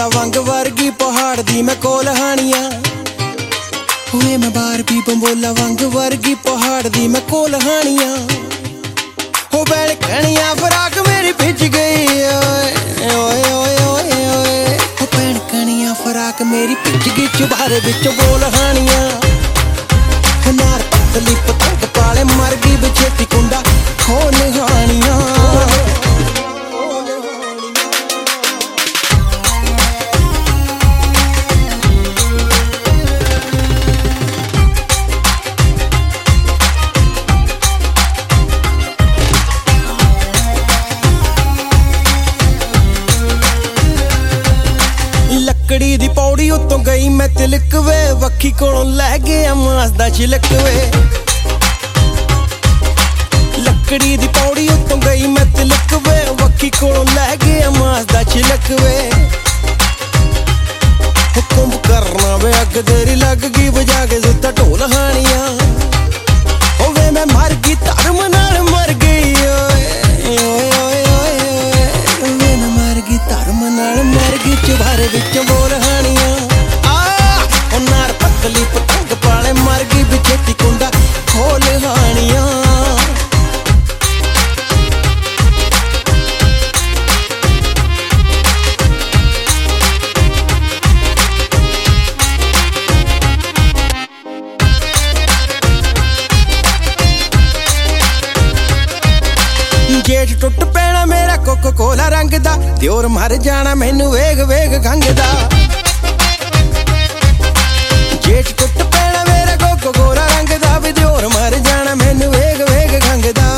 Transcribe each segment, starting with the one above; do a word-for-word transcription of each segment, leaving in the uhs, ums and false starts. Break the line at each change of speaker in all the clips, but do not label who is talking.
ਬੰਬੋਲਾ ਵਾਂਗ ਵਰਗੀ ਪਹਾੜ ਦੀ ਮੈਂ ਕੋਲ ਹਾਣੀਆਂ ਹੋਏ ਮੈਂ ਬਾਰਬੀ ਬੰਬੋਲਾ ਵਾਂਗ ਵਰਗੀ ਪਹਾੜ ਦੀ ਮੈਂ ਕੋਲ ਹਾਣੀਆਂ ਹੋ ਬੈਣ ਕਣੀਆਂ ਫਰਾਕ ਮੇਰੀ ਭਿੱਜ ਗਈ ਓਏ ਓਏ ਓਏ ਓਏ ਓਏ ਹੋ ਬੈਣ ਕਣੀਆਂ ਫਰਾਕ ਮੇਰੀ ਭਿੱਜ ਗਈ ਚੁਬਾਰੇ ਵਿੱਚ ਬੋਲ ਹਾਣੀਆਂ ਹੋ ਨਾਰ ਪਤਲੀ ਪਤੰਗ ਪਾਲੇ ਮਰ ਗਈ ਵਿਛੇਤੀ ਕੁੰਡਾ ਖੋਲ ਹਾਣੀਆਂ ਲੱਕੜੀ ਦੀ ਪੌੜੀ ਉੱਤੋਂ ਗਈ ਮੈਂ ਤਿਲਕ ਵੇ ਵੱਖੀ ਕੋਲੋਂ ਲੈ ਗਿਆ ਮਾਸ ਦਾ ਛਿਲਕ ਵੇ ਲੱਕੜੀ ਦੀ ਪੌੜੀ ਉੱਤੋਂ ਗਈ ਮੈਂ ਤਿਲਕ ਵੇ ਵੱਖੀ ਕੋਲੋਂ ਲੈ ਗਿਆ ਮਾਸ ਦਾ ਛਿਲਕ ਵੇ ਹੁਕਮ ਕਰਨਾ ਵੇ ਅੱਗ ਤੇਰੀ ਲੱਗ ਗਈ ਵਜਾ ਕੇ ਸੁੱਤਾ ਢੋਲ ਹਾਣੀਆਂ ਹੋਵੇ ਮੈਂ ਮਰ ਗਈ ਧਰਮ ਨਾਲ ਮਰ ਗਈ ਓਏ ਓਏ ਓਏ ਓਏ ਵੇ ਮੈਂ ਮਰ ਗਈ ਧਰਮ ਨਾਲ ਮਰ ਗਈ ਚੁਬਾਰੇ ਵਿੱਚੋਂ ਬੋਲ ਹਾਣੀਆਂ ਆ ਉਹ ਨਾਰ ਪਤਲੀ ਪਤੰਗ ਪਾਲੇ ਮਰ ਗਈ ਵਿਛੇਤੀ ਕੁੰਡਾ ਖੋਲ ਹਾਣੀਆਂ ਜੇਠ ਟੁੱਟ ਪੈਣਾ ਮੇਰਾ ਕੋਕੋ ਕੋਲਾ ਰੰਗ ਦਾ ਦਿਓਰ ਮਰ ਜਾਣਾ ਮੈਨੂੰ ਵੇਗ ਵੇਗ ਖੰਗਦਾ ਜੇਠ ਟੁੱਟ ਪੈਣਾ ਮੇਰਾ ਕੋਕੋ ਕੋਲਾ ਰੰਗ ਦਾ ਵੀ ਦਿਓਰ ਮਰ ਜਾਣਾ ਮੈਨੂੰ ਵੇਗ ਵੇਗ ਖੰਗਦਾ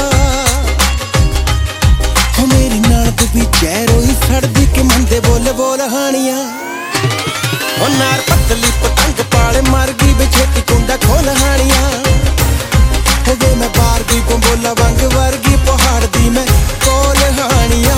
ਹੋ ਮੇਰੀ ਨਾਨਕ ਵੀ ਚਿਹਰੋ ਹੀ ਸੜਦੀ ਕਿ ਮੰਦੇ ਬੋਲ ਬੋਲ ਹਾਣੀਆਂ ਹੋ ਨਾਰ ਪਤਲੀ ਪਤੰਗ ਪਾਲੇ ਮਰ ਗਈ ਵਿਛੇਤੀ ਕੁੰਡਾ ਖੋਲ ਹਾਣੀਆਂ ਹੋਵੇ ਮੈਂ ਬਾਰਬੀ ਬੰਬੋਲਾ ਵਾਂਗ ਵਰਗੀ ਪਹਾੜ ਦੀ ਮੈਂ ਕੋਲ ਹਾਣੀਆਂ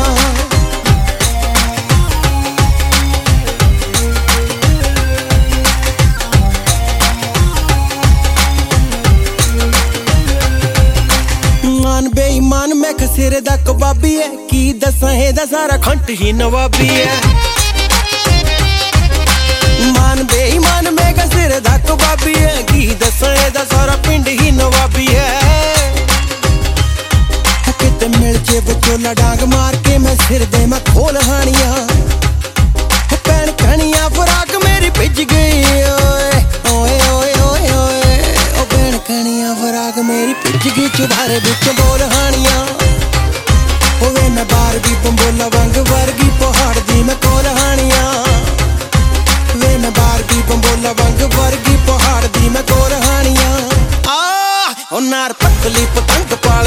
ਮਾਨ ਬੇਈਮਾਨ ਮੈਂ ਖਸੇਰੇ ਦਾ ਕਬਾਬੀ ਐ ਕੀ ਦੱਸਾਂ ਇਹਦਾ ਸਾਰਾ ਖੰਟ ਹੀ ਨਵਾਬੀ ਐ ਮਾਨ ਬੇਈਮਾਨ ਮੈਂ ਖਸੇਰੇ ਦਾ ਕਬਾਬੀ ਐ ਕੀ ਦੱਸਾਂ ਇਹਦਾ ਸਾਰਾ ਪਿੰਡ ਹੀ ਨਵਾਬੀ ਐ ਕਿਤੇ ਮਿਲ ਜੇ ਵਿਚੋਲਾ ਡਾਂਗ ਮਾਰ ਕੇ ਮੈਂ ਸਿਰ ਦੇ ਮੈਂ ਖੋਲ ਹਾਣੀਆਂ ਹੋ ਪੈਣ ਕਣੀਆਂ ਫਰਾਕ ਮੇਰੀ ਭਿੱਜ ਗਈ ਓਏ ਓਏ ਓਏ ਓਏ ਓਏ ਉਹ ਪੈਣ ਕਣੀਆਂ ਫਰਾਕ ਮੇਰੀ ਭਿੱਜ ਗਈ ਚੁਬਾਰੇ ਵਿੱਚ ਬੋਲ ਹਾਣੀਆਂ ਹੋਵੇ ਮੈਂ ਬਾਰਬੀ ਬੰਬੋਲਾ ਵਾਂਗ ਵਰਗੀ ਪਹਾੜ ਦੀ ਮੈਂ ਕੋਲ ਹਾਣੀਆਂ ਵੇ ਮੈਂ ਬਾਰਬੀ ਬੰਬੋਲਾ ਵਾਂਗ ਵਰਗੀ ਪਹਾੜ ਦੀ ਮੈਂ ਕੋਲ ਹਾਣੀਆਂ ਆ ਉਹ ਨਾਰ ਪਤਲੀ ਪਤੰਗ ਪਾਲ